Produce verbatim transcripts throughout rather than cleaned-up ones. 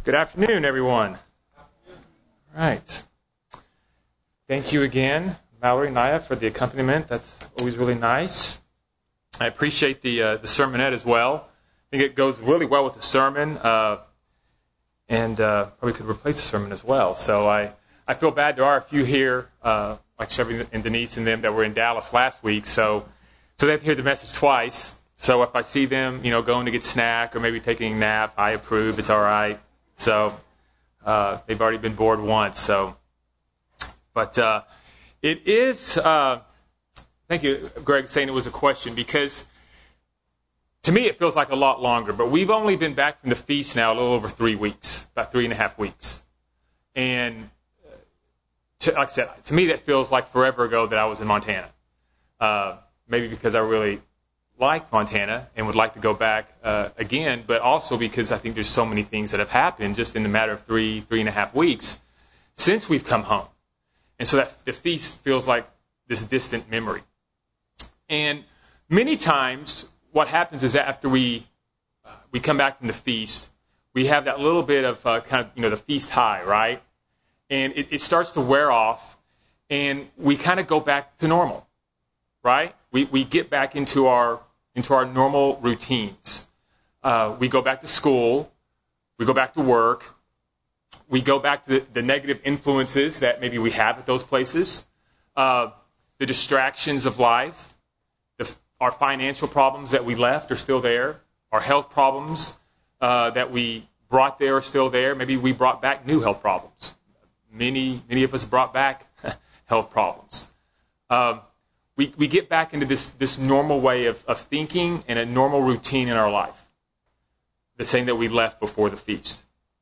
Good afternoon, everyone. All right. Thank you again, Mallory, Naya, for the accompaniment. That's always really nice. I appreciate the uh, the sermonette as well. I think it goes really well with the sermon, uh, and uh, probably could replace the sermon as well. So I, I feel bad. There are a few here, uh, like Chevy and Denise and them, that were in Dallas last week. So, so they have to hear the message twice. So if I see them, you know, going to get snack or maybe taking a nap, I approve. It's all right. So uh, they've already been bored once. So, but uh, it is. Uh, thank you, Greg, saying it was a question, because to me it feels like a lot longer. But we've only been back from the feast now a little over three weeks, about three and a half weeks, and to, like I said, to me that feels like forever ago that I was in Montana. Uh, maybe because I really liked Montana and would like to go back uh, again, but also because I think there's so many things that have happened just in the matter of three, three and a half weeks since we've come home. And so that the feast feels like this distant memory. And many times what happens is that after we uh, we come back from the feast, we have that little bit of uh, kind of, you know, the feast high, right? And it, it starts to wear off, and we kind of go back to normal, right? We we get back into our into our normal routines. Uh, we go back to school. We go back to work. We go back to the, the negative influences that maybe we have at those places, uh, the distractions of life, the, our financial problems that we left are still there, our health problems uh, that we brought there are still there. Maybe we brought back new health problems. Many, many of us brought back health problems. Um, We we get back into this, this normal way of, of thinking and a normal routine in our life. The same that we left before the feast.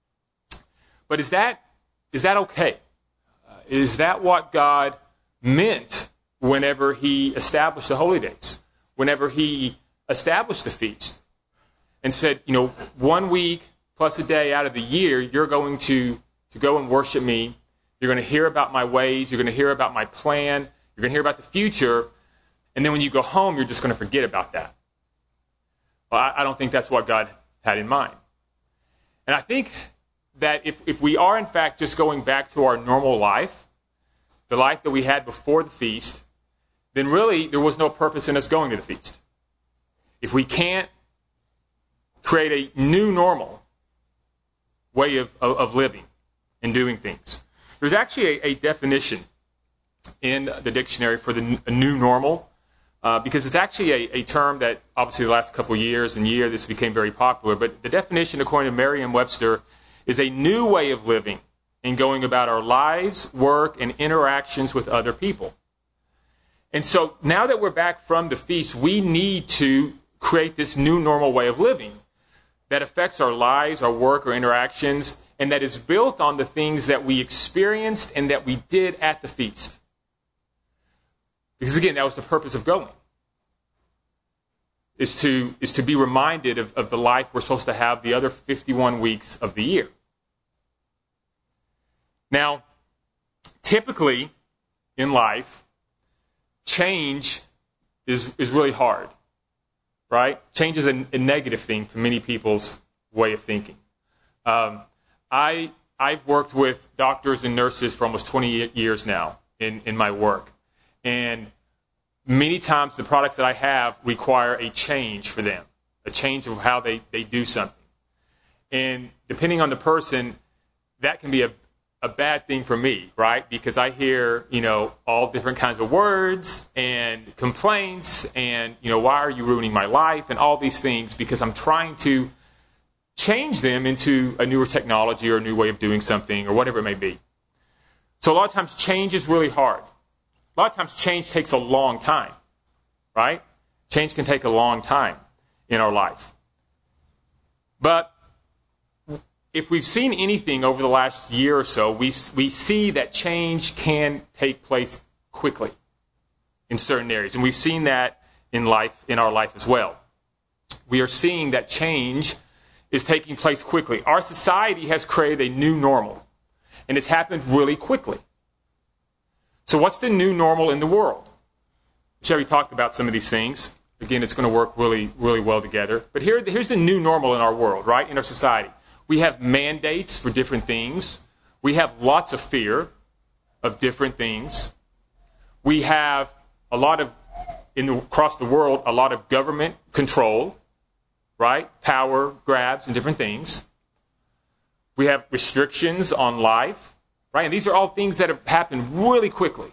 But is that is that okay? Uh, is that what God meant whenever he established the holy days? Whenever he established the feast and said, you know, one week plus a day out of the year, you're going to, to go and worship me. You're going to hear about my ways. You're going to hear about my plan. You're going to hear about the future, and then when you go home, you're just going to forget about that. Well, I, I don't think that's what God had in mind. And I think that if, if we are, in fact, just going back to our normal life, the life that we had before the feast, then really there was no purpose in us going to the feast. If we can't create a new normal way of, of, of living and doing things. There's actually a, a definition in the dictionary for the new normal, uh, because it's actually a, a term that obviously the last couple of years and year this became very popular, but the definition according to Merriam-Webster is a new way of living and going about our lives, work, and interactions with other people. And so now that we're back from the feast, we need to create this new normal way of living that affects our lives, our work, our interactions, and that is built on the things that we experienced and that we did at the feast. Because again, that was the purpose of going, is to, is to be reminded of, of the life we're supposed to have the other fifty-one weeks of the year. Now, typically in life, change is, is really hard, right? Change is a, a negative thing to many people's way of thinking. Um, I, I've worked with doctors and nurses for almost twenty years now in, in my work. And many times the products that I have require a change for them, a change of how they, they do something. And depending on the person, that can be a, a bad thing for me, right? Because I hear, you know, all different kinds of words and complaints and, you know, why are you ruining my life and all these things, because I'm trying to change them into a newer technology or a new way of doing something or whatever it may be. So a lot of times change is really hard. A lot of times change takes a long time, right? Change can take a long time in our life. But if we've seen anything over the last year or so, we, we see that change can take place quickly in certain areas. And we've seen that in life, in our life as well. We are seeing that change is taking place quickly. Our society has created a new normal, and it's happened really quickly. So what's the new normal in the world? Sherry talked about some of these things. Again, it's going to work really, really well together. But here, here's the new normal in our world, right? In our society. We have mandates for different things. We have lots of fear of different things. We have a lot of, in the, across the world, a lot of government control, right? Power grabs and different things. We have restrictions on life, right? And these are all things that have happened really quickly.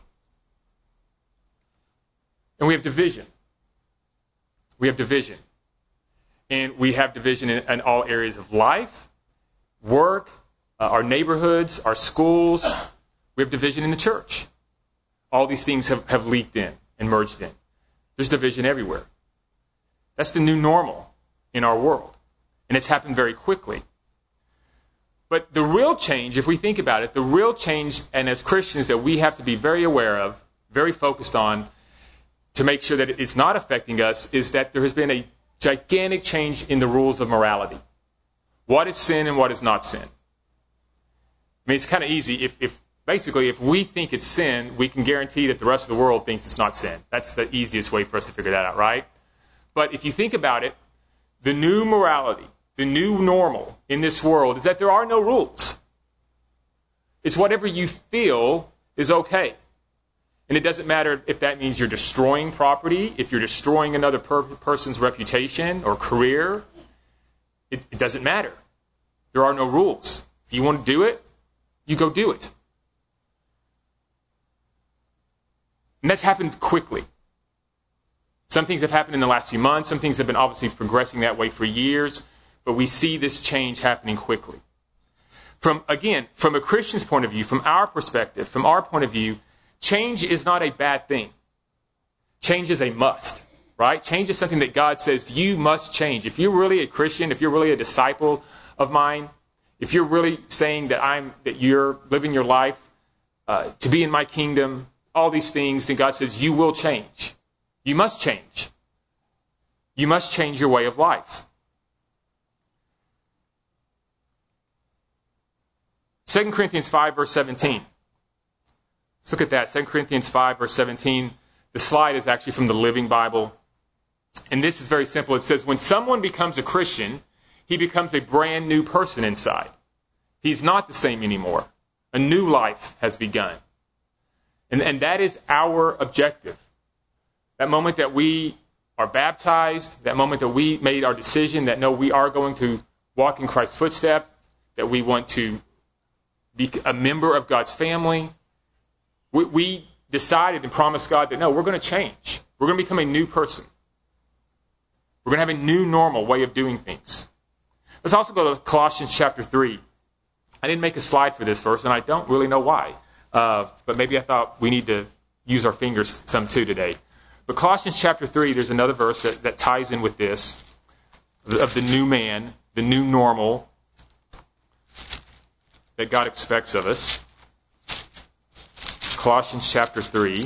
And we have division. We have division. And we have division in, in all areas of life, work, uh, our neighborhoods, our schools. We have division in the church. All these things have, have leaked in and merged in. There's division everywhere. That's the new normal in our world. And it's happened very quickly. But the real change, if we think about it, the real change, and as Christians that we have to be very aware of, very focused on, to make sure that it's not affecting us, is that there has been a gigantic change in the rules of morality. What is sin and what is not sin? I mean, it's kind of easy. If, if basically, if we think it's sin, we can guarantee that the rest of the world thinks it's not sin. That's the easiest way for us to figure that out, right? But if you think about it, the new morality, the new normal in this world is that there are no rules. It's whatever you feel is okay. And it doesn't matter if that means you're destroying property, if you're destroying another per- person's reputation or career. It, it doesn't matter. There are no rules. If you want to do it, you go do it. And that's happened quickly. Some things have happened in the last few months. Some things have been obviously progressing that way for years. But we see this change happening quickly. From, again, from a Christian's point of view, from our perspective, from our point of view, change is not a bad thing. Change is a must, right? Change is something that God says you must change. If you're really a Christian, if you're really a disciple of mine, if you're really saying that I'm that you're living your life uh, to be in my kingdom, all these things, then God says you will change. You must change. You must change your way of life. Second Corinthians five, verse seventeen. Let's look at that. Second Corinthians five, verse seventeen. The slide is actually from the Living Bible. And this is very simple. It says, when someone becomes a Christian, he becomes a brand new person inside. He's not the same anymore. A new life has begun. And, and that is our objective. That moment that we are baptized, that moment that we made our decision that, no, we are going to walk in Christ's footsteps, that we want to be a member of God's family. We, we decided and promised God that, no, we're going to change. We're going to become a new person. We're going to have a new normal way of doing things. Let's also go to Colossians chapter three. I didn't make a slide for this verse, and I don't really know why. Uh, but maybe I thought we need to use our fingers some too today. But Colossians chapter three, there's another verse that, that ties in with this, of the new man, the new normal that God expects of us. Colossians chapter three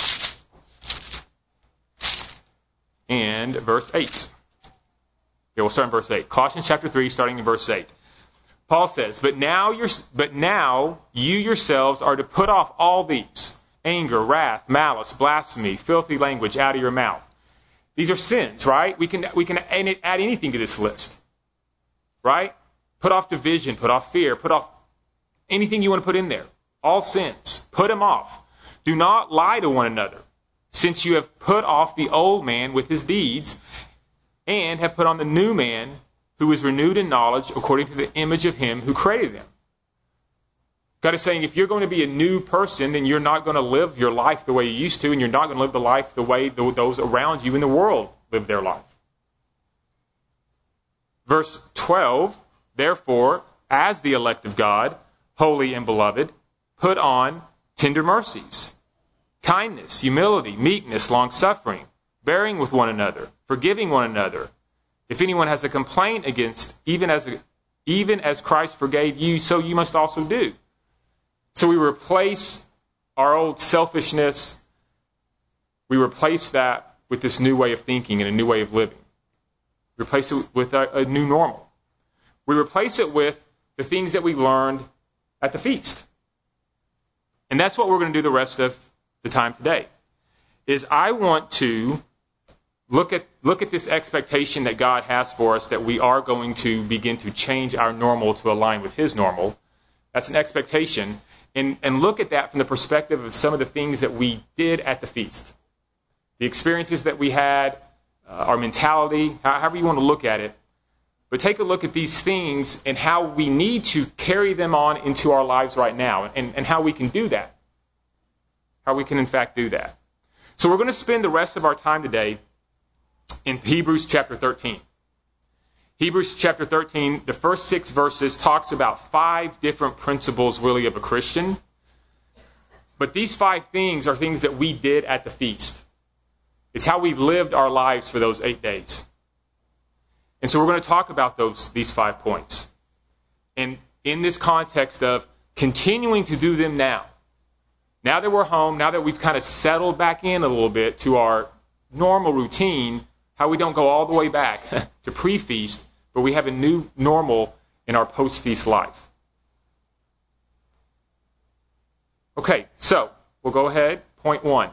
and verse eight. Okay, we'll start in verse eight. Colossians chapter three, starting in verse eight. Paul says, but now, you're, but now you yourselves are to put off all these: anger, wrath, malice, blasphemy, filthy language out of your mouth. These are sins, right? We can, we can add anything to this list, right? Put off division, put off fear, put off anything you want to put in there. All sins. Put them off. Do not lie to one another, since you have put off the old man with his deeds, and have put on the new man, who is renewed in knowledge according to the image of him who created him. God is saying, if you're going to be a new person, then you're not going to live your life the way you used to, and you're not going to live the life the way those around you in the world live their life. Verse twelve, therefore, as the elect of God, holy and beloved, put on tender mercies, kindness, humility, meekness, long-suffering, bearing with one another, forgiving one another. If anyone has a complaint against, even as a, even as Christ forgave you, so you must also do. So we replace our old selfishness, we replace that with this new way of thinking and a new way of living. Replace it with a, a new normal. We replace it with the things that we learned at the feast. And that's what we're going to do the rest of the time today. Is I want to look at look at this expectation that God has for us, that we are going to begin to change our normal to align with his normal. That's an expectation. And, and look at that from the perspective of some of the things that we did at the feast. The experiences that we had, uh, our mentality, however you want to look at it. But take a look at these things and how we need to carry them on into our lives right now, and, and how we can do that. How we can, in fact, do that. So we're going to spend the rest of our time today in Hebrews chapter thirteen. Hebrews chapter thirteen, the first six verses talks about five different principles really of a Christian. But these five things are things that we did at the feast. It's how we lived our lives for those eight days. And so we're going to talk about those these five points. And in this context of continuing to do them now. Now that we're home, now that we've kind of settled back in a little bit to our normal routine, how we don't go all the way back to pre-feast, but we have a new normal in our post-feast life. Okay, so we'll go ahead. Point one.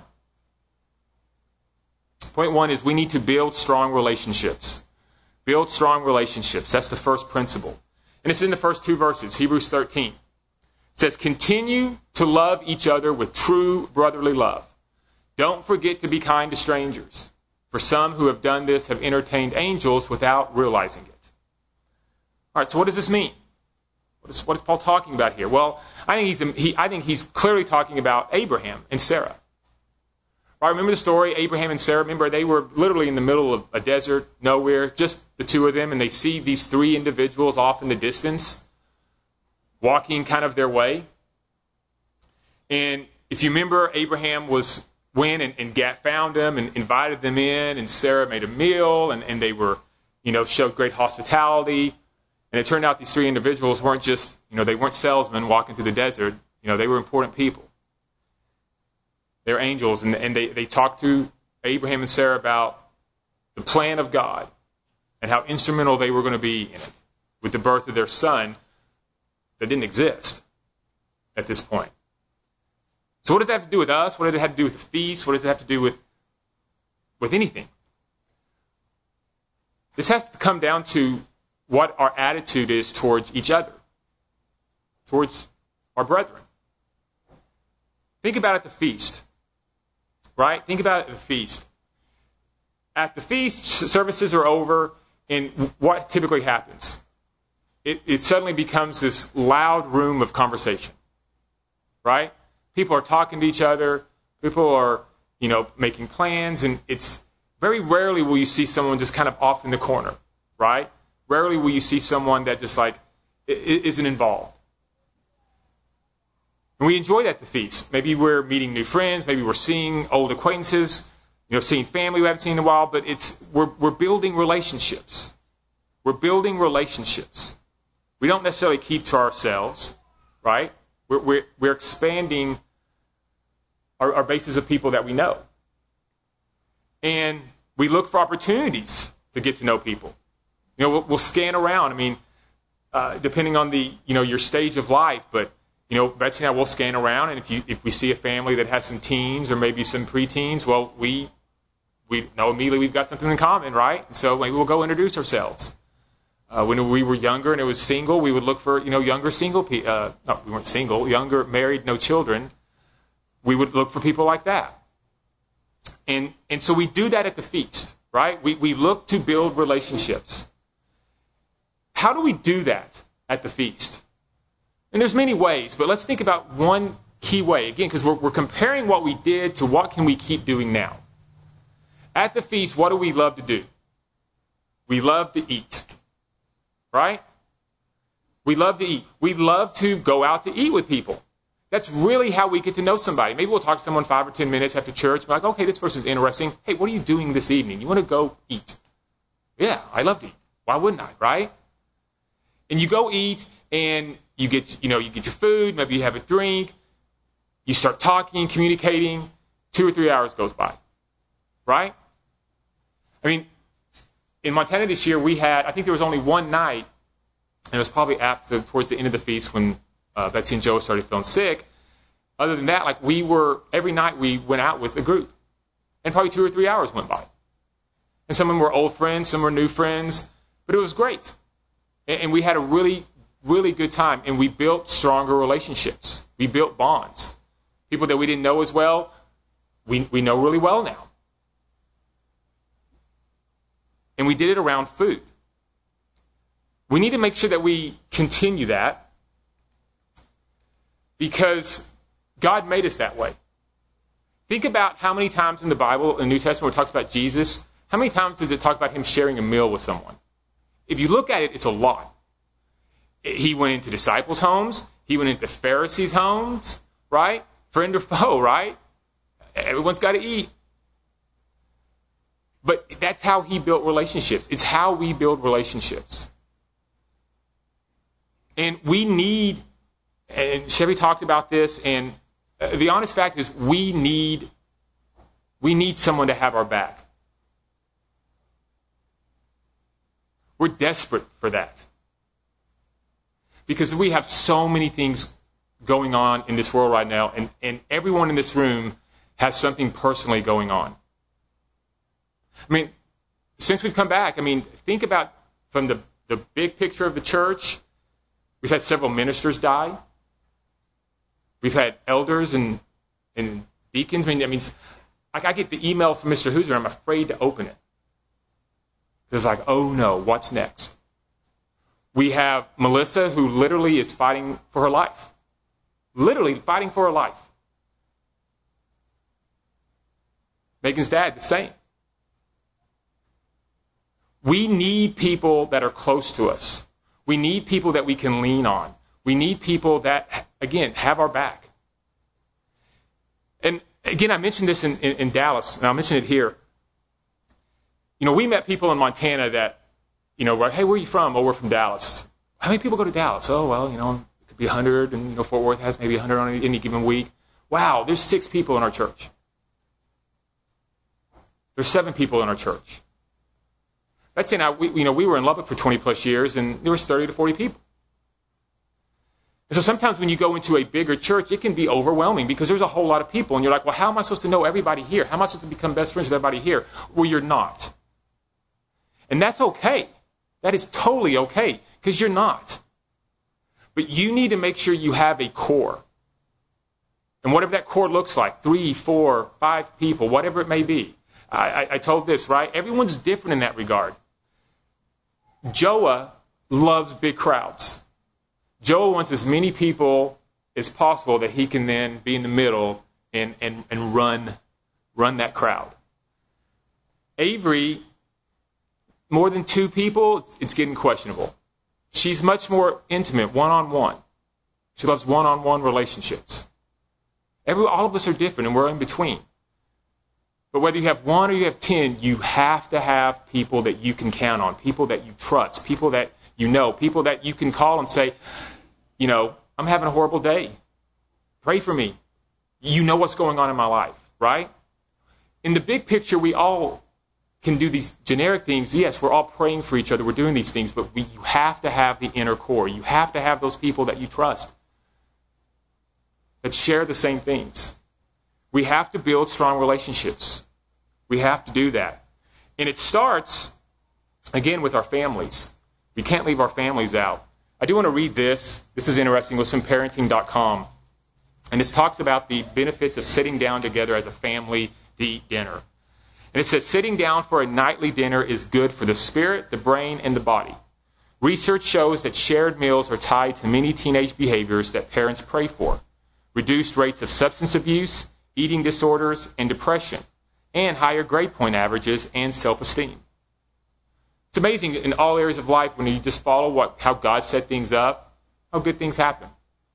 Point one is we need to build strong relationships. Build strong relationships. That's the first principle. And it's in the first two verses, Hebrews thirteen. It says, continue to love each other with true brotherly love. Don't forget to be kind to strangers. For some who have done this have entertained angels without realizing it. All right, so what does this mean? What is, what is Paul talking about here? Well, I think he's he, I think he's clearly talking about Abraham and Sarah. Right, remember the story, Abraham and Sarah? Remember, they were literally in the middle of a desert, nowhere, just the two of them, and they see these three individuals off in the distance, walking kind of their way. And if you remember, Abraham was went and, and Gat found them and invited them in, and Sarah made a meal, and, and they were, you know, showed great hospitality. And it turned out these three individuals weren't just, you know, they weren't salesmen walking through the desert. You know, they were important people. They're angels, and, and they, they talked to Abraham and Sarah about the plan of God and how instrumental they were going to be in it with the birth of their son that didn't exist at this point. So what does that have to do with us? What does it have to do with the feast? What does it have to do with, with anything? This has to come down to what our attitude is towards each other, towards our brethren. Think about it at the feast, right? Think about it at the feast. At the feast, services are over, and what typically happens? It, it suddenly becomes this loud room of conversation, right? People are talking to each other. People are, you know, making plans, and it's very rarely will you see someone just kind of off in the corner, right? Rarely will you see someone that just like isn't involved. And we enjoy that at the feast. Maybe we're meeting new friends. Maybe we're seeing old acquaintances. You know, seeing family we haven't seen in a while. But it's we're we're building relationships. We're building relationships. We don't necessarily keep to ourselves, right? We're we're, we're expanding our, our bases of people that we know, and we look for opportunities to get to know people. You know, we'll, we'll scan around. I mean, uh, depending on the you know your stage of life, but. You know, Betsy and I will scan around, and if you if we see a family that has some teens or maybe some preteens, well, we we know immediately we've got something in common, right? And so maybe we'll go introduce ourselves. Uh, when we were younger and it was single, we would look for you know younger single people. Uh, no, we weren't single. Younger, married, no children. We would look for people like that, and and so we do that at the feast, right? We we look to build relationships. How do we do that at the feast? And there's many ways, but let's think about one key way, again, because we're, we're comparing what we did to what can we keep doing now. At the feast, what do we love to do? We love to eat, right? We love to eat. We love to go out to eat with people. That's really how we get to know somebody. Maybe we'll talk to someone five or ten minutes after church. We're like, okay, this person's interesting. Hey, what are you doing this evening? You want to go eat? Yeah, I love to eat. Why wouldn't I, right? And you go eat, and you get, you know, you get your food, maybe you have a drink, you start talking, communicating, two or three hours goes by, right? I mean, in Montana this year, we had, I think there was only one night, and it was probably after, towards the end of the feast when uh, Betsy and Joe started feeling sick. Other than that, like we were, every night we went out with a group, and probably two or three hours went by. And some of them were old friends, some were new friends, but it was great. And, and we had a really, really good time, and we built stronger relationships. We built bonds. People that we didn't know as well, we, we know really well now. And we did it around food. We need to make sure that we continue that because God made us that way. Think about how many times in the Bible, in the New Testament, where it talks about Jesus, how many times does it talk about him sharing a meal with someone? If you look at it, it's a lot. He went into disciples' homes. He went into Pharisees' homes, right? Friend or foe, right? Everyone's got to eat. But that's how he built relationships. It's how we build relationships. And we need, and Chevy talked about this, and the honest fact is we need, we need someone to have our back. We're desperate for that. Because we have so many things going on in this world right now, and, and everyone in this room has something personally going on. I mean, since we've come back, I mean, think about from the, the big picture of the church, we've had several ministers die. We've had elders and, and deacons. I mean, I mean, like I get the email from Mister Hooser, and I'm afraid to open it. It's like, oh no, what's next? We have Melissa, who literally is fighting for her life. Literally fighting for her life. Megan's dad, the same. We need people that are close to us. We need people that we can lean on. We need people that, again, have our back. And again, I mentioned this in, in, in Dallas, and I'll mention it here. You know, we met people in Montana that, you know, were, hey, where are you from? Oh, we're from Dallas. How many people go to Dallas? Oh, well, you know, it could be one hundred, and you know, Fort Worth has maybe one hundred on any given week. Wow, there's six people in our church. There's seven people in our church. Let's say now, we, you know, we were in Lubbock for twenty plus years, and there was thirty to forty people. And so sometimes when you go into a bigger church, it can be overwhelming because there's a whole lot of people, and you're like, well, how am I supposed to know everybody here? How am I supposed to become best friends with everybody here? Well, you're not. And that's okay. That is totally okay, because you're not. But you need to make sure you have a core. And whatever that core looks like, three, four, five people, whatever it may be. I, I, I told this, right? Everyone's different in that regard. Joah loves big crowds. Joah wants as many people as possible that he can then be in the middle and, and, and run, run that crowd. Avery, more than two people, it's, it's getting questionable. She's much more intimate, one-on-one. She loves one-on-one relationships. Every, all of us are different, and we're in between. But whether you have one or you have ten, you have to have people that you can count on, people that you trust, people that you know, people that you can call and say, you know, I'm having a horrible day. Pray for me. You know what's going on in my life, right? In the big picture, we all can do these generic things. Yes, we're all praying for each other. We're doing these things, but we, you have to have the inner core. You have to have those people that you trust that share the same things. We have to build strong relationships. We have to do that. And it starts, again, with our families. We can't leave our families out. I do want to read this. This is interesting. It was from parenting dot com. And this talks about the benefits of sitting down together as a family to eat dinner. And it says, sitting down for a nightly dinner is good for the spirit, the brain, and the body. Research shows that shared meals are tied to many teenage behaviors that parents pray for. Reduced rates of substance abuse, eating disorders, and depression, and higher grade point averages and self-esteem. It's amazing in all areas of life when you just follow what how God set things up, how good things happen.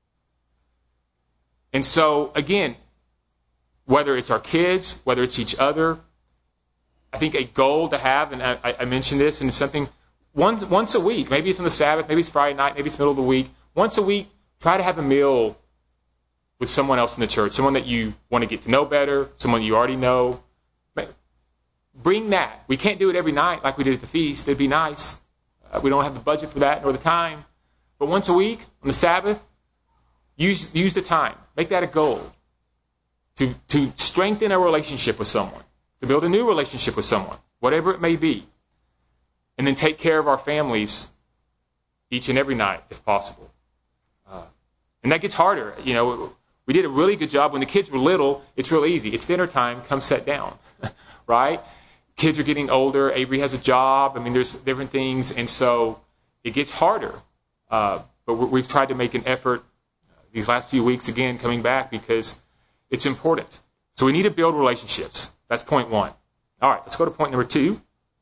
And so, again, whether it's our kids, whether it's each other, I think a goal to have, and I, I mentioned this, and it's something once, once a week, maybe it's on the Sabbath, maybe it's Friday night, maybe it's middle of the week, once a week, try to have a meal with someone else in the church, someone that you want to get to know better, someone you already know. Bring that. We can't do it every night like we did at the feast. It'd be nice. Uh, we don't have the budget for that nor the time. But once a week on the Sabbath, use use the time. Make that a goal to, to strengthen a relationship with someone, to build a new relationship with someone. whatever it may be. And then take care of our families each and every night, if possible. Uh, and that gets harder. You know, we did a really good job. When the kids were little, it's real easy. It's dinner time, come sit down, right? Kids are getting older. Avery has a job. I mean, there's different things. And so it gets harder. Uh, but we've tried to make an effort these last few weeks, again, coming back because it's important. So we need to build relationships. That's point one. All right, let's go to point number two.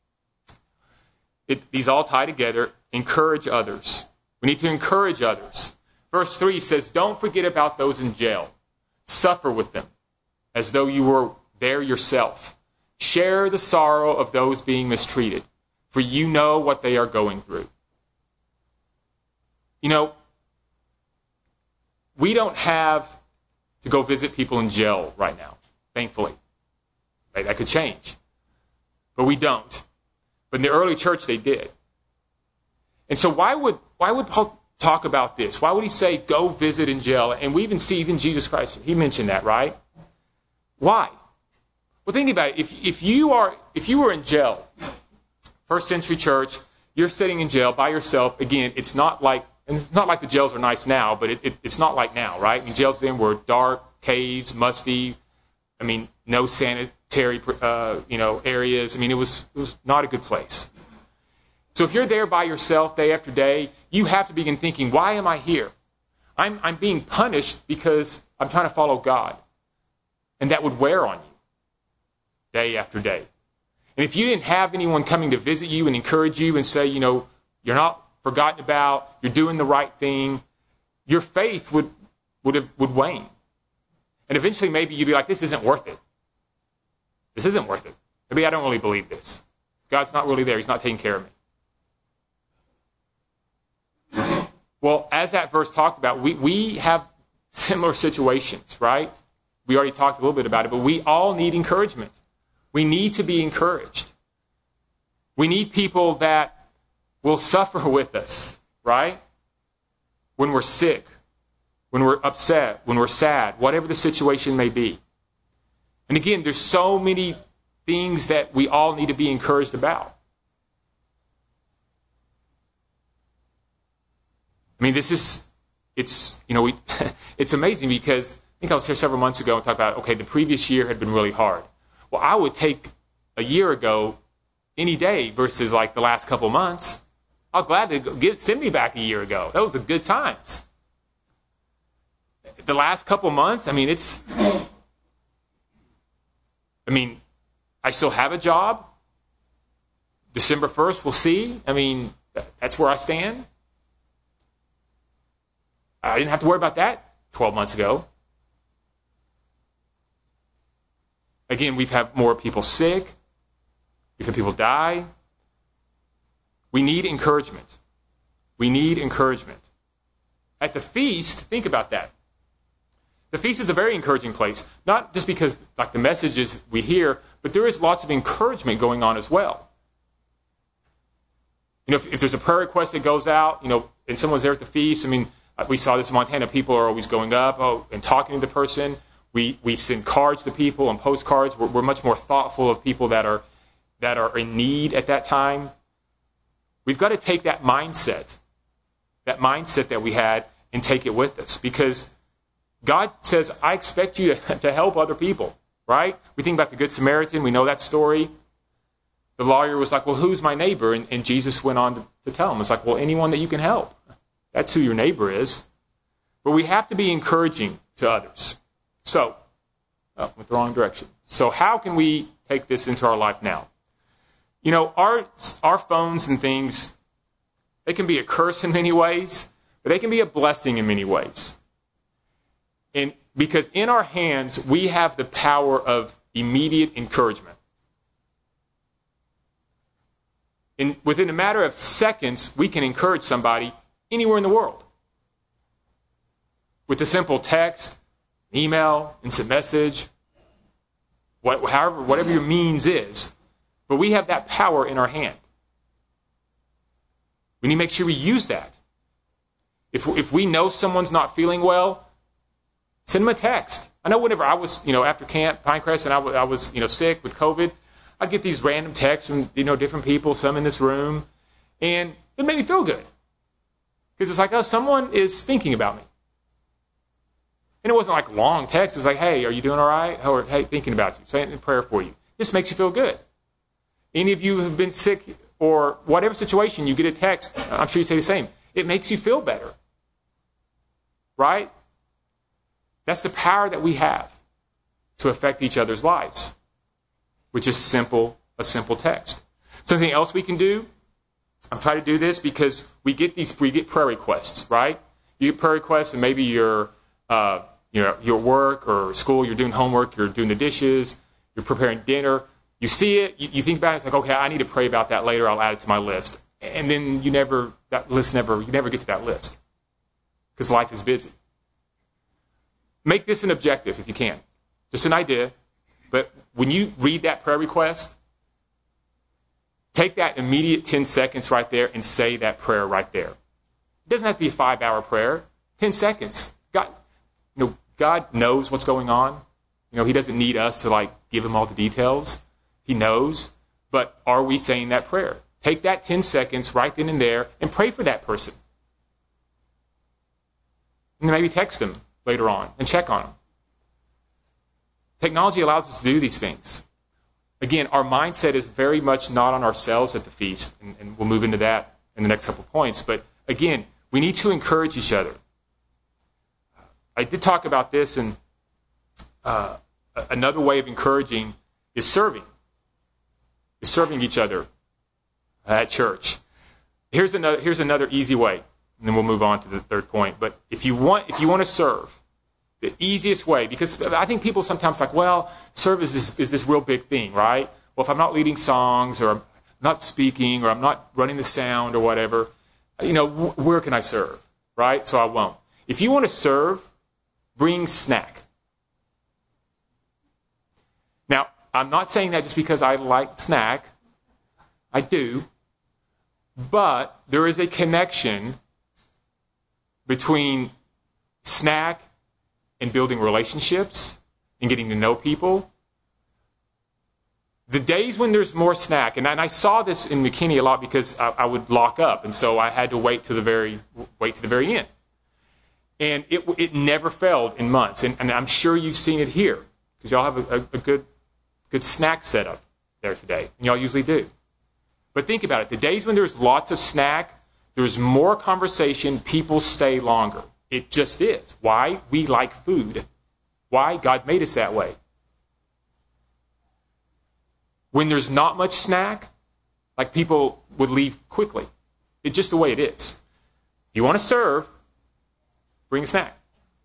It, these all tie together. Encourage others. We need to encourage others. Verse three says, don't forget about those in jail. Suffer with them as though you were there yourself. Share the sorrow of those being mistreated, for you know what they are going through. You know, we don't have to go visit people in jail right now, thankfully. That could change. But we don't. But in the early church, they did. And so why would why would Paul talk about this? Why would he say, go visit in jail? And we even see even Jesus Christ, he mentioned that, right? Why? Well, think about it. If, if, you are, if you were in jail, first century church, you're sitting in jail by yourself. Again, it's not like, and it's not like the jails are nice now, but it, it, it's not like now, right? I mean, jails then were dark, caves, musty. I mean, no sanitary, uh, you know, areas. I mean, it was it was not a good place. So if you're there by yourself day after day, you have to begin thinking, why am I here? I'm I'm being punished because I'm trying to follow God. And that would wear on you day after day. And if you didn't have anyone coming to visit you and encourage you and say, you know, you're not forgotten about, you're doing the right thing, your faith would would have, would wane. And eventually maybe you'd be like, this isn't worth it. This isn't worth it. Maybe I don't really believe this. God's not really there. He's not taking care of me. Well, as that verse talked about, we, we have similar situations, right? We already talked a little bit about it, but we all need encouragement. We need to be encouraged. We need people that will suffer with us, right? When we're sick, when we're upset, when we're sad, whatever the situation may be. And again, there's so many things that we all need to be encouraged about. I mean, this is, it's, you know, we, it's amazing because I think I was here several months ago and talked about, okay, the previous year had been really hard. Well, I would take a year ago any day versus like the last couple months. I'll gladly get, send me back a year ago. That was the good times. The last couple months, I mean, it's, I mean, I still have a job. December first, we'll see. I mean, that's where I stand. I didn't have to worry about that twelve months ago. Again, we've had more people sick. We've had people die. We need encouragement. We need encouragement. At the feast, think about that. The feast is a very encouraging place, not just because like the messages we hear, but there is lots of encouragement going on as well. You know, if, if there's a prayer request that goes out, you know, and someone's there at the feast, I mean, we saw this in Montana. People are always going up oh, and talking to the person. We we send cards to people and postcards. We're, we're much more thoughtful of people that are that are in need at that time. We've got to take that mindset, that mindset that we had, and take it with us. Because God says, I expect you to, to help other people, right? We think about the Good Samaritan. We know that story. The lawyer was like, well, who's my neighbor? And, and Jesus went on to, to tell him. It's like, well, anyone that you can help. That's who your neighbor is. But we have to be encouraging to others. So, oh, went the wrong direction. So how can we take this into our life now? You know, our our phones and things, they can be a curse in many ways, but they can be a blessing in many ways. And because in our hands, we have the power of immediate encouragement. In, within a matter of seconds, we can encourage somebody anywhere in the world. With a simple text, email, instant message, what, however, whatever your means is. But we have that power in our hand. We need to make sure we use that. If, if we know someone's not feeling well, send them a text. I know whenever I was, you know, after camp, Pinecrest, and I was, I was, you know, sick with COVID, I'd get these random texts from, you know, different people, some in this room, and it made me feel good. Because it's like, oh, someone is thinking about me. And it wasn't like long text. It was like, hey, are you doing all right? Or, hey, thinking about you, saying a prayer for you. This makes you feel good. Any of you have been sick or whatever situation, you get a text, I'm sure you say the same. It makes you feel better. Right? That's the power that we have to affect each other's lives, which is simple, a simple text. Something else we can do, I'm trying to do this because we get these, we get prayer requests, right? You get prayer requests and maybe you're, uh, you know, your work or school, you're doing homework, you're doing the dishes, you're preparing dinner. You see it, you, you think about it, it's like, okay, I need to pray about that later, I'll add it to my list. And then you never, that list never, you never get to that list because life is busy. Make this an objective if you can. Just an idea. But when you read that prayer request, take that immediate ten seconds right there and say that prayer right there. It doesn't have to be a five-hour prayer. ten seconds. God, you know, God knows what's going on. You know, he doesn't need us to like give him all the details. He knows. But are we saying that prayer? Take that ten seconds right then and there and pray for that person. And maybe text them later on and check on them. Technology allows us to do these things. Again, our mindset is very much not on ourselves at the feast, and, and we'll move into that in the next couple of points. But again, we need to encourage each other. I did talk about this, and uh, another way of encouraging is serving. Is serving each other at church. Here's another, here's another easy way, and then we'll move on to the third point. But if you want, if you want to serve, the easiest way, because I think people sometimes like, well, serve is this, is this real big thing, right? Well, if I'm not leading songs, or I'm not speaking, or I'm not running the sound, or whatever, you know, wh- where can I serve, right? So I won't. If you want to serve, bring snack. Now, I'm not saying that just because I like snack. I do. But there is a connection between snack and building relationships and getting to know people. The days when there's more snack, and I saw this in McKinney a lot because I, I would lock up, and so I had to wait to the very wait to the very end. And it it never failed in months, and, and I'm sure you've seen it here because y'all have a, a, a good good snack setup there today, and y'all usually do. But think about it: the days when there's lots of snack, there's more conversation, people stay longer. It just is. Why? We like food. Why? God made us that way. When there's not much snack, like people would leave quickly. It's just the way it is. If you want to serve, bring a snack.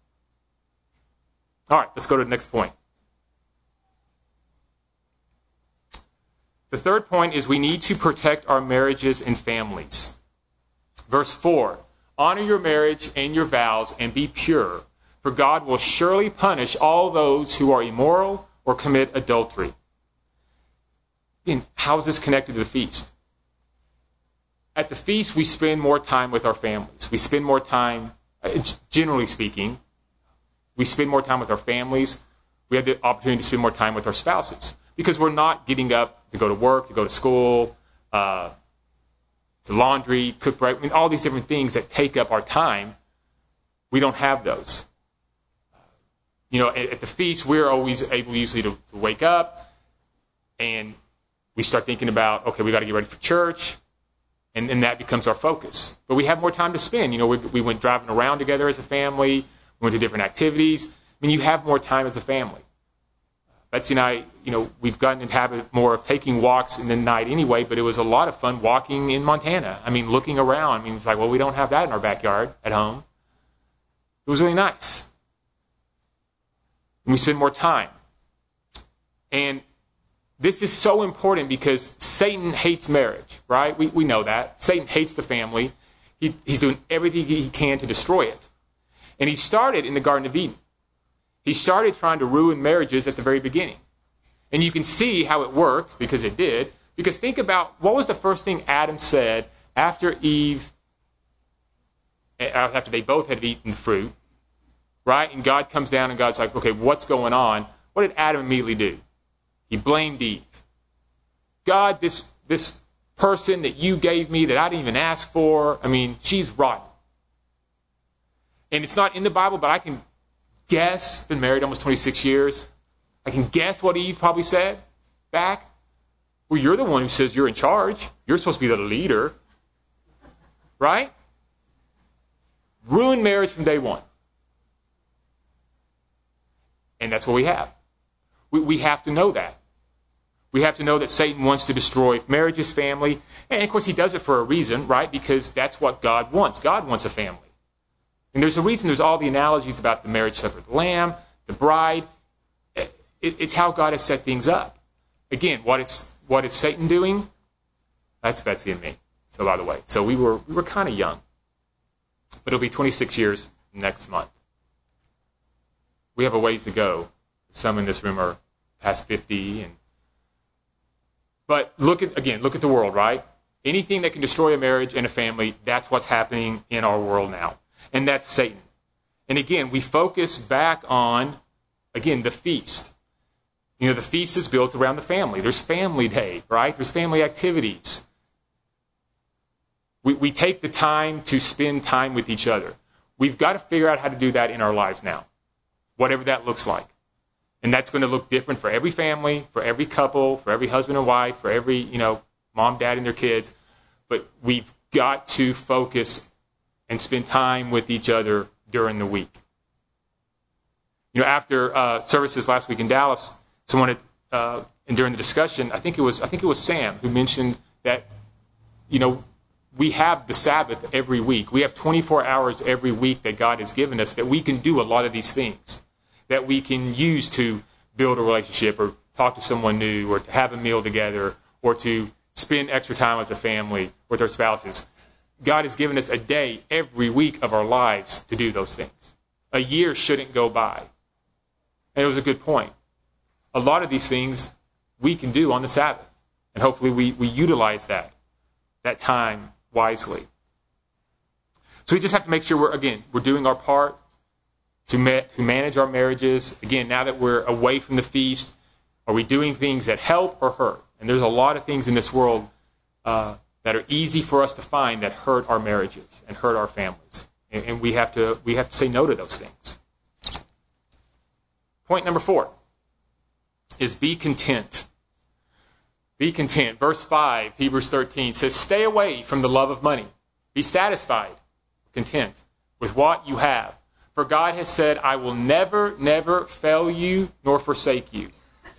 All right, let's go to the next point. The third point is we need to protect our marriages and families. Verse four. Honor your marriage and your vows and be pure, for God will surely punish all those who are immoral or commit adultery. Again, how is this connected to the feast? At the feast, we spend more time with our families. We spend more time, generally speaking, we spend more time with our families. We have the opportunity to spend more time with our spouses because we're not getting up to go to work, to go to school, uh, to laundry, cook bread, I mean, all these different things that take up our time. We don't have those. You know, at, at the feast, we're always able usually to, to wake up and we start thinking about, okay, we got to get ready for church, and, and that becomes our focus. But we have more time to spend. You know, we, we went driving around together as a family, we went to different activities. I mean, you have more time as a family. Betsy and I, you know, we've gotten in the habit more of taking walks in the night anyway, but it was a lot of fun walking in Montana. I mean, looking around. I mean, it's like, well, we don't have that in our backyard at home. It was really nice. And we spend more time. And this is so important because Satan hates marriage, right? We we know that. Satan hates the family. He, he's doing everything he can to destroy it. And he started in the Garden of Eden. He started trying to ruin marriages at the very beginning. And you can see how it worked, because it did. Because think about, what was the first thing Adam said after Eve, after they both had eaten the fruit, right? And God comes down and God's like, okay, what's going on? What did Adam immediately do? He blamed Eve. God, this, this person that you gave me that I didn't even ask for, I mean, she's rotten. And it's not in the Bible, but I can guess, been married almost twenty-six years, I can guess what Eve probably said back. Well, you're the one who says you're in charge. You're supposed to be the leader. Right? Ruined marriage from day one. And that's what we have. We, we have to know that. We have to know that Satan wants to destroy marriages, family. And, of course, he does it for a reason, right? Because that's what God wants. God wants a family. And there's a reason there's all the analogies about the marriage supper of the Lamb, the bride. It, it's how God has set things up. Again, what is, what is Satan doing? That's Betsy and me. So, by the way, so we were we were kind of young. But it'll be twenty-six years next month. We have a ways to go. Some in this room are past fifty. And But look at, again, look at the world, right? Anything that can destroy a marriage and a family, that's what's happening in our world now. And that's Satan. And again, we focus back on, again, the feast. You know, the feast is built around the family. There's family day, right? There's family activities. We, we take the time to spend time with each other. We've got to figure out how to do that in our lives now, whatever that looks like. And that's going to look different for every family, for every couple, for every husband and wife, for every, you know, mom, dad, and their kids. But we've got to focus and spend time with each other during the week. You know, after uh, services last week in Dallas, someone had, uh, and during the discussion, I think it was I think it was Sam who mentioned that, you know, we have the Sabbath every week. We have twenty-four hours every week that God has given us that we can do a lot of these things, that we can use to build a relationship or talk to someone new or to have a meal together or to spend extra time as a family with our spouses. God has given us a day every week of our lives to do those things. A year shouldn't go by. And it was a good point. A lot of these things we can do on the Sabbath. And hopefully we, we utilize that, that time wisely. So we just have to make sure we're, again, we're doing our part to, ma- to manage our marriages. Again, now that we're away from the feast, are we doing things that help or hurt? And there's a lot of things in this world uh, that are easy for us to find that hurt our marriages and hurt our families. And, and we have to we have to say no to those things. Point number four is be content. Be content. Verse five, Hebrews thirteen says, stay away from the love of money. Be satisfied, content with what you have. For God has said, I will never, never fail you nor forsake you.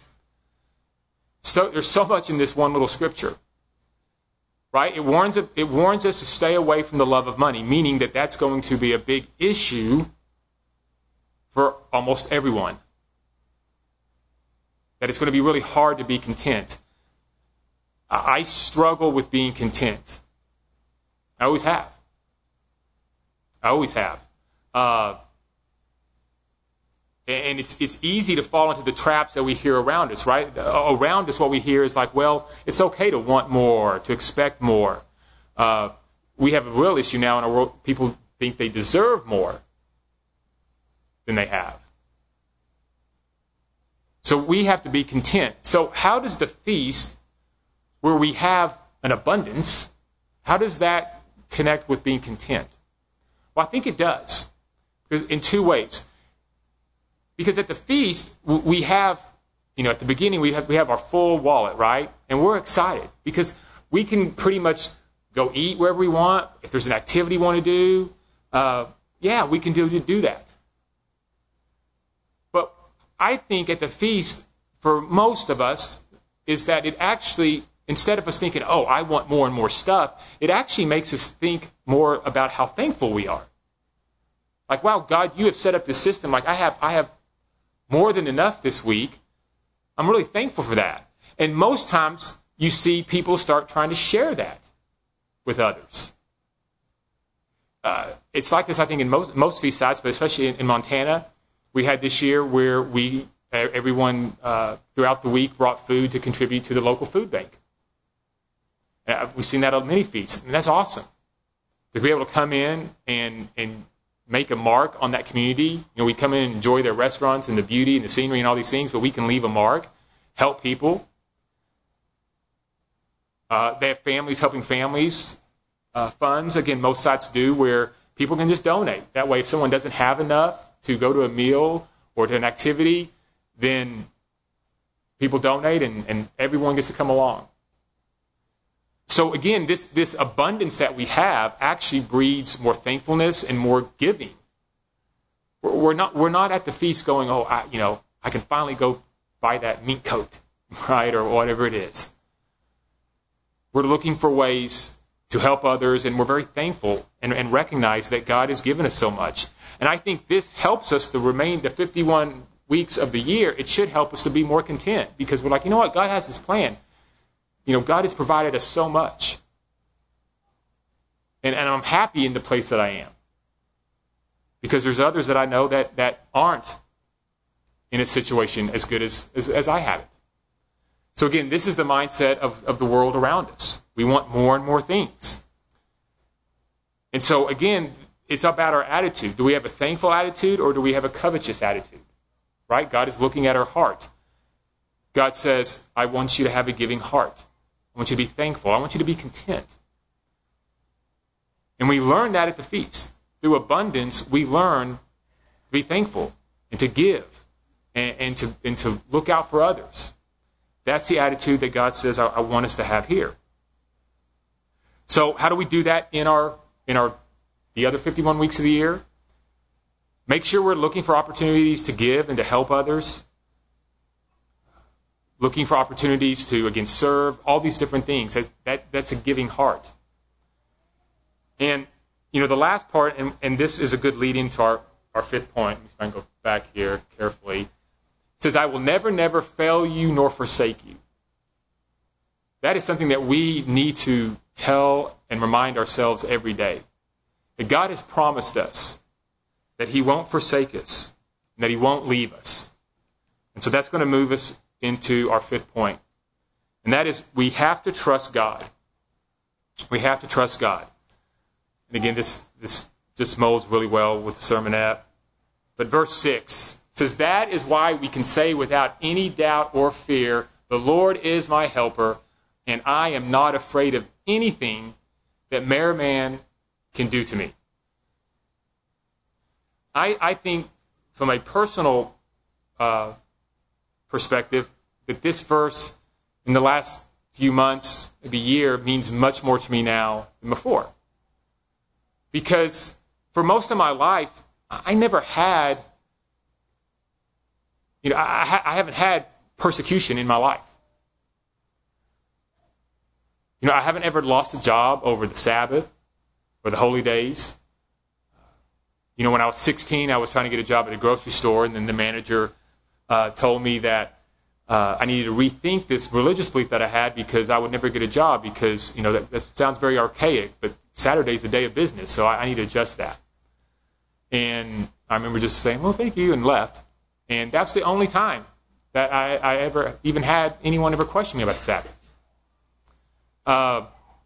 So there's so much in this one little scripture, right? It warns, it warns us to stay away from the love of money, meaning that that's going to be a big issue for almost everyone. That it's going to be really hard to be content. I struggle with being content. I always have. I always have. Uh, and it's it's easy to fall into the traps that we hear around us, right? Around us, what we hear is like, well, it's okay to want more, to expect more. Uh, we have a real issue now in our world. People think they deserve more than they have. So we have to be content. So how does the feast, where we have an abundance, how does that connect with being content? Well, I think it does, in two ways. Because at the feast, we have, you know, at the beginning, we have we have our full wallet, right? And we're excited because we can pretty much go eat wherever we want. If there's an activity we want to do, uh, yeah, we can do, do that. But I think at the feast, for most of us, is that it actually, instead of us thinking, oh, I want more and more stuff, it actually makes us think more about how thankful we are. Like, wow, God, you have set up this system. Like, I have, I have more than enough this week. I'm really thankful for that. And most times, you see people start trying to share that with others. Uh, it's like this, I think, in most most feast sites, but especially in, in Montana. We had this year where we, everyone uh, throughout the week brought food to contribute to the local food bank. Uh, we've seen that on many feasts, and that's awesome. To be able to come in and and make a mark on that community. You know, we come in and enjoy their restaurants and the beauty and the scenery and all these things, but we can leave a mark, help people. Uh, they have families helping families uh, funds. Again, most sites do, where people can just donate. That way, if someone doesn't have enough to go to a meal or to an activity, then people donate and, and everyone gets to come along. So again, this, this abundance that we have actually breeds more thankfulness and more giving. We're, we're not we're not at the feast going, oh, I, you know, I can finally go buy that mink coat, right, or whatever it is. We're looking for ways to help others, and we're very thankful and, and recognize that God has given us so much. And I think this helps us to remain the fifty-one weeks of the year. It should help us to be more content, because we're like, you know what, God has this plan. You know, God has provided us so much. And, and I'm happy in the place that I am. Because there's others that I know that, that aren't in a situation as good as, as, as I have it. So again, this is the mindset of, of the world around us. We want more and more things. And so again, it's about our attitude. Do we have a thankful attitude, or do we have a covetous attitude? Right? God is looking at our heart. God says, I want you to have a giving heart. I want you to be thankful. I want you to be content. And we learn that at the feast. Through abundance, we learn to be thankful and to give and, and, to, and to look out for others. That's the attitude that God says I, I want us to have here. So how do we do that in our in our the other fifty-one weeks of the year? Make sure we're looking for opportunities to give and to help others. Looking for opportunities to, again, serve, all these different things. That, that That's a giving heart. And, you know, the last part, and, and this is a good lead into our, our fifth point. Let me see if I can go back here carefully. It says, I will never, never fail you nor forsake you. That is something that we need to tell and remind ourselves every day. That God has promised us that he won't forsake us, and that he won't leave us. And so that's going to move us into our fifth point. And that is, we have to trust God. We have to trust God. And again, this, this just molds really well with the sermonette. But verse six says, that is why we can say without any doubt or fear, the Lord is my helper, and I am not afraid of anything that mere man can do to me. I, I think from a personal uh, perspective that this verse in the last few months, maybe year, means much more to me now than before. Because for most of my life, I never had, you know, I, I haven't had persecution in my life. You know, I haven't ever lost a job over the Sabbath or the holy days. You know, when I was sixteen, I was trying to get a job at a grocery store, and then the manager uh, told me that uh, I needed to rethink this religious belief that I had, because I would never get a job because, you know, that, that sounds very archaic, but Saturday's a day of business, so I, I need to adjust that. And I remember just saying, well, thank you, and left. And that's the only time that I, I ever even had anyone ever question me about the Sabbath. Uh,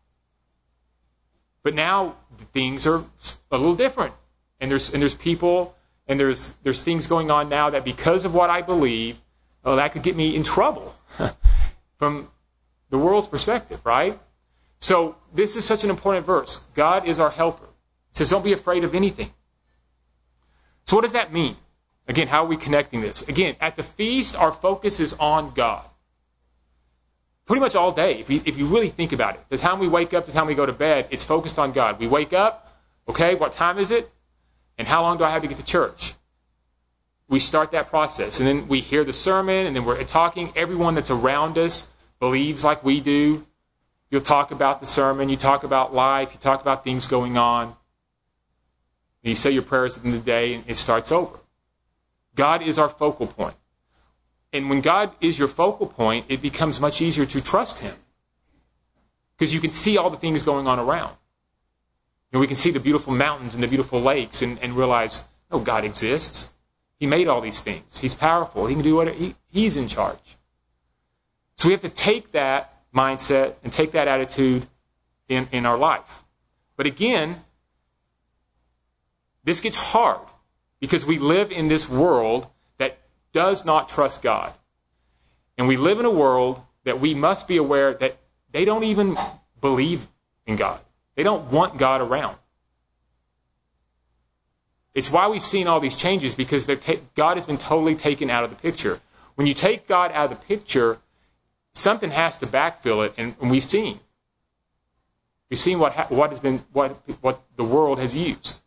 but now things are a little different. And there's and there's people and there's there's things going on now that, because of what I believe, oh, that could get me in trouble from the world's perspective, right? So this is such an important verse. God is our helper. It says, don't be afraid of anything. So what does that mean? Again, how are we connecting this? Again, at the feast, our focus is on God. Pretty much all day, if you, if you really think about it. The time we wake up, the time we go to bed, it's focused on God. We wake up, okay, what time is it? And how long do I have to get to church? We start that process. And then we hear the sermon, and then we're talking. Everyone that's around us believes like we do. You'll talk about the sermon. You talk about life. You talk about things going on. And you say your prayers at the end of the day, and it starts over. God is our focal point. And when God is your focal point, it becomes much easier to trust him. Because you can see all the things going on around. You know, we can see the beautiful mountains and the beautiful lakes and, and realize, oh, God exists. He made all these things. He's powerful. He can do whatever. He, he's in charge. So we have to take that mindset and take that attitude in, in our life. But again, this gets hard because we live in this world that does not trust God. And we live in a world that we must be aware that they don't even believe in God. They don't want God around. It's why we've seen all these changes, because ta- God has been totally taken out of the picture. When you take God out of the picture, something has to backfill it, and, and we've seen. We've seen what ha- what has been what what the world has used.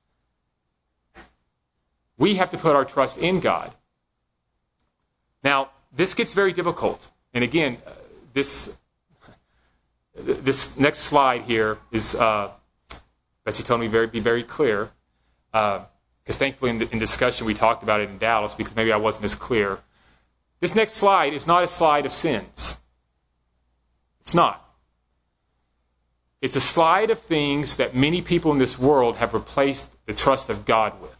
We have to put our trust in God. Now, this gets very difficult, and again, uh, this this next slide here is uh, Betsy told me very be very clear, because uh, thankfully in, the, in discussion we talked about it in Dallas, because maybe I wasn't as clear. This next slide is not a slide of sins. It's not. It's a slide of things that many people in this world have replaced the trust of God with.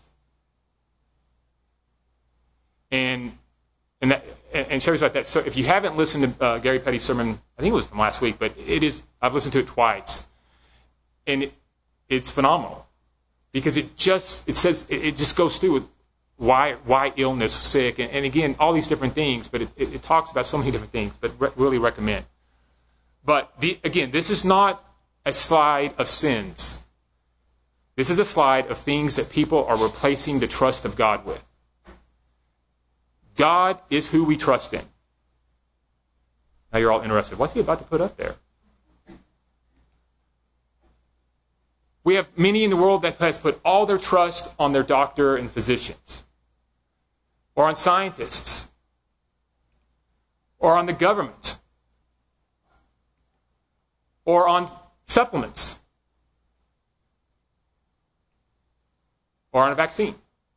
And and that, and Sherry's like that. So if you haven't listened to uh, Gary Petty's sermon, I think it was from last week, but it is. I've listened to it twice, and it, it's phenomenal, because it just it says it, it just goes through with why why illness, sick, and, and again all these different things. But it, it, it talks about so many different things. But re- really recommend. But the, again, this is not a slide of sins. This is a slide of things that people are replacing the trust of God with. God is who we trust in. Now you're all interested. What's he about to put up there? We have many in the world that has put all their trust on their doctor and physicians, or on scientists, or on the government, or on supplements, or on a vaccine.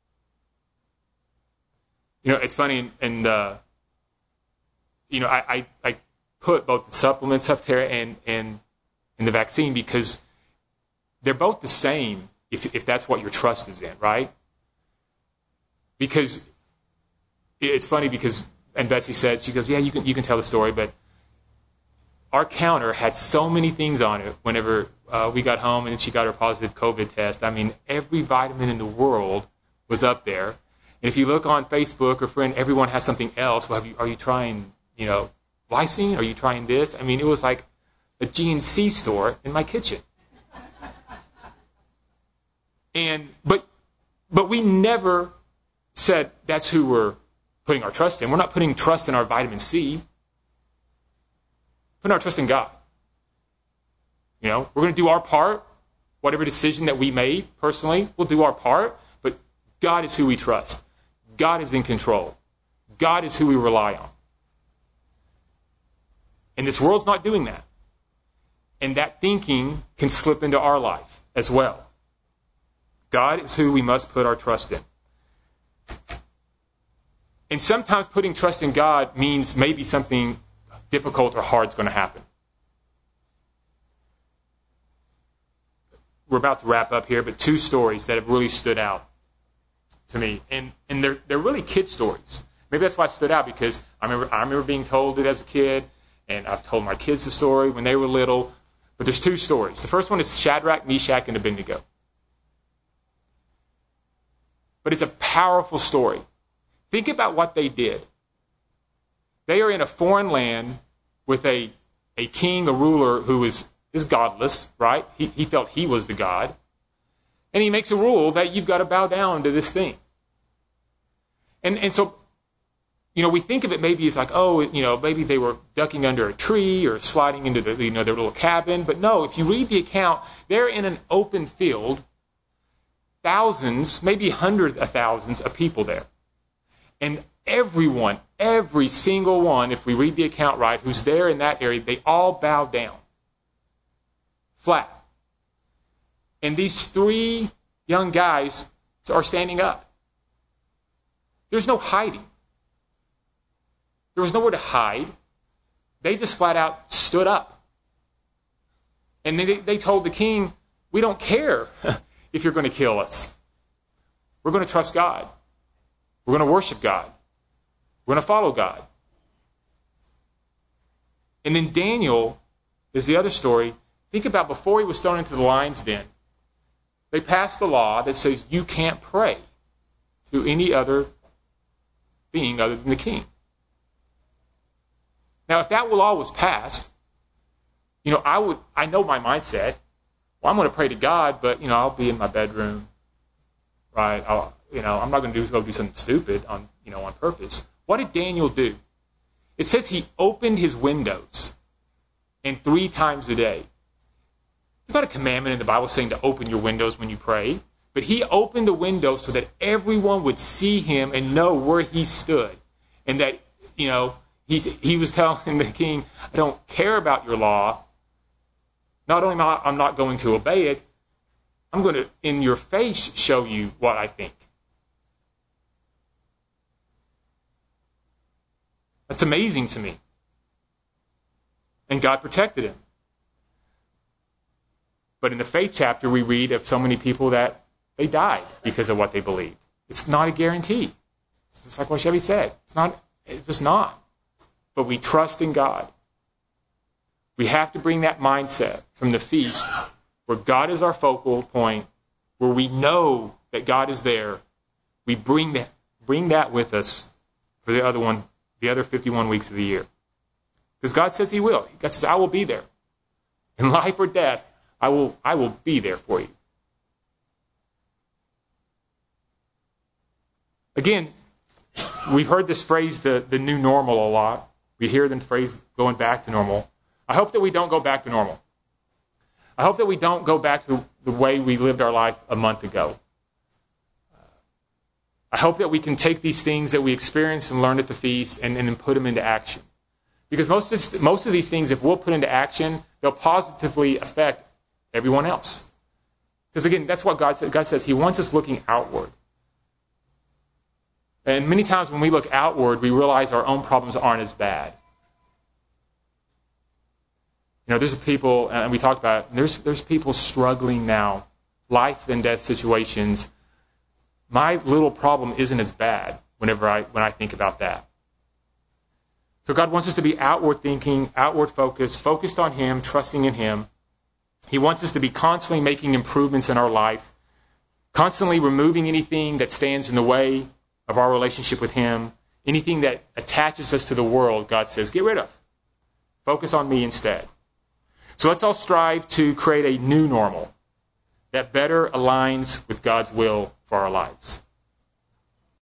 You know, it's funny, and uh, you know, I, I, I put both the supplements up there and, and and the vaccine, because they're both the same if if that's what your trust is in, right? Because it's funny, because, and Betsy said, she goes, yeah, you can you can tell the story, but our counter had so many things on it whenever uh, we got home and she got her positive COVID test. I mean, every vitamin in the world was up there. And if you look on Facebook or friend, everyone has something else. Well, have you, are you trying, you know, lysine? Are you trying this? I mean, it was like a G N C store in my kitchen. And but but we never said that's who we're putting our trust in. We're not putting trust in our vitamin C. Putting our trust in God. You know, we're going to do our part. Whatever decision that we made personally, we'll do our part. But God is who we trust. God is in control. God is who we rely on. And this world's not doing that. And that thinking can slip into our life as well. God is who we must put our trust in. And sometimes putting trust in God means maybe something difficult or hard is going to happen. We're about to wrap up here, but two stories that have really stood out to me. And and they're they're really kid stories. Maybe that's why it stood out, because I remember I remember being told it as a kid, and I've told my kids the story when they were little. But there's two stories. The first one is Shadrach, Meshach, and Abednego. But it's a powerful story. Think about what they did. They are in a foreign land with a, a king, a ruler who is, is godless, right? He, he felt he was the God. And he makes a rule that you've got to bow down to this thing. And and so, you know, we think of it maybe as like, oh, you know, maybe they were ducking under a tree or sliding into the, you know, their little cabin. But no, if you read the account, they're in an open field, thousands, maybe hundreds of thousands of people there. And everyone, every single one, if we read the account right, who's there in that area, they all bow down. Flat. And these three young guys are standing up. There's no hiding. There was nowhere to hide. They just flat out stood up. And they, they told the king, we don't care if you're going to kill us. We're going to trust God. We're going to worship God. We're going to follow God. And then Daniel is the other story. Think about before he was thrown into the lion's den, they passed a law that says you can't pray to any other being other than the king. Now, if that law was passed, You know, I would, I know my mindset. Well, I'm going to pray to God, but, you know, I'll be in my bedroom, right? I'll, you know, I'm not going to do, go do something stupid on, you know, on purpose. What did Daniel do? It says he opened his windows and three times a day. There's not a commandment in the Bible saying to open your windows when you pray, but he opened the window so that everyone would see him and know where he stood. And that, you know, he's, he was telling the king, I don't care about your law. Not only am I I'm not going to obey it, I'm going to, in your face, show you what I think. That's amazing to me. And God protected him. But in the faith chapter, we read of so many people that they died because of what they believed. It's not a guarantee. It's just like what Chevy said. It's not. It's just not. But we trust in God. We have to bring that mindset from the feast, where God is our focal point, where we know that God is there. We bring that, bring that with us for the other one, the other fifty-one weeks of the year. Because God says he will. God says, I will be there. In life or death, I will, I will be there for you. Again, we've heard this phrase, the, the new normal, a lot. We hear the phrase going back to normal. I hope that we don't go back to normal. I hope that we don't go back to the way we lived our life a month ago. I hope that we can take these things that we experienced and learned at the feast and, and then put them into action. Because most of, this, most of these things, if we'll put into action, they'll positively affect everyone else. Because again, that's what God says. God says he wants us looking outward. And many times when we look outward, we realize our own problems aren't as bad. You know, there's people, and we talked about it, there's, there's people struggling now, life and death situations. My little problem isn't as bad whenever I when I think about that. So God wants us to be outward thinking, outward focused, focused on him, trusting in him. He wants us to be constantly making improvements in our life, constantly removing anything that stands in the way of our relationship with him, anything that attaches us to the world. God says, get rid of. Focus on me instead. So let's all strive to create a new normal that better aligns with God's will for our lives.